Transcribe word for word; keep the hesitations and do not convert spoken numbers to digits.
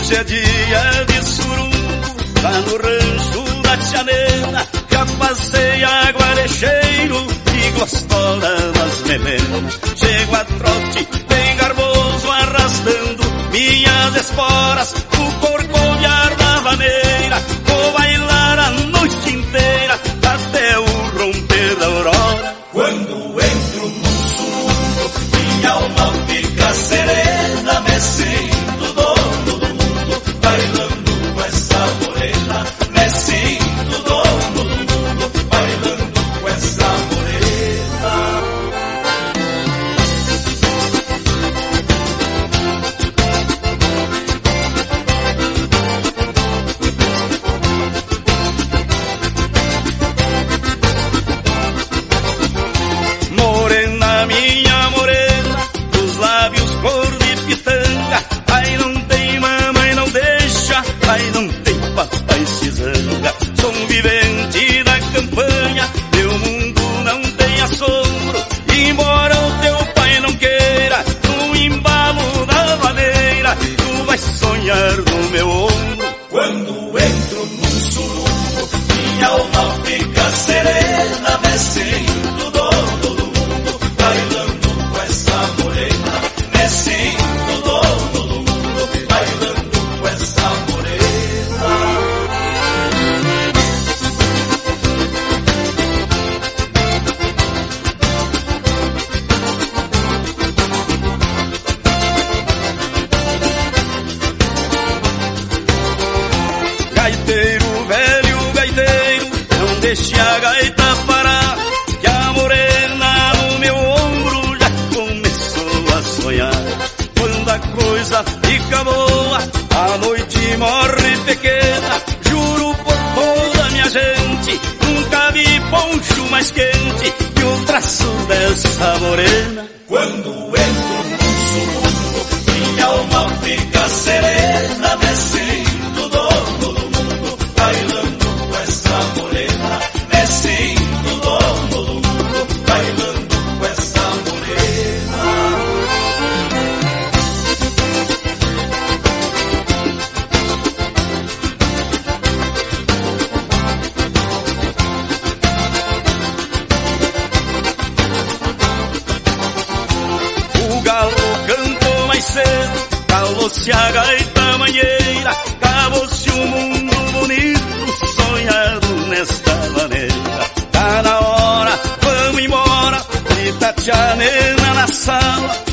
Hoje é dia de surungo, lá no rancho da Tia Nena. Já passei a guarecheiro e gostola nas melenas. Chego a trote, bem garboso, arrastando minhas esporas. O corcoviar da vaneira, vou bailar a noite inteira, até o romper da aurora. Quando entro num surungo, minha alma fica serena, me sinto dono do mundo, bailando com essa morena. Me sinto dono do mundo, bailando com essa morena. Morena, minha morena, dos lábios cor de pitanga. Ai, não tem mamãe, não deixa, ai, não tem papai, se zanga. Sou um vivente da campanha, meu mundo não tem assombro. Embora o teu pai não queira, no embalo da maneira, tu vais sonhar no meu ombro. Quando entro num surungo, minha alma fica serena, me sinto dono do mundo, bailando com essa morena. Me sinto dono do mundo, bailando com essa morena. Gaiteiro, velho gaiteiro, não deixe a gaita parar, que a morena no meu ombro já começou a sonhar. Quando a coisa fica boa, a noite morre pequena. Juro por toda minha gente, nunca vi poncho mais quente que o traço dessa morena. Quando entro num surungo, minha alma fica serena, me sinto dono do mundo, bailando com essa morena. Me sinto dono do mundo, bailando com essa morena. O galo cantou mais cedo, calou-se a gaita manheira, acabou-se o mundo bonito, sonhado nesta maneira. Tá na hora, vamos embora, grita a Tia Nena na sala.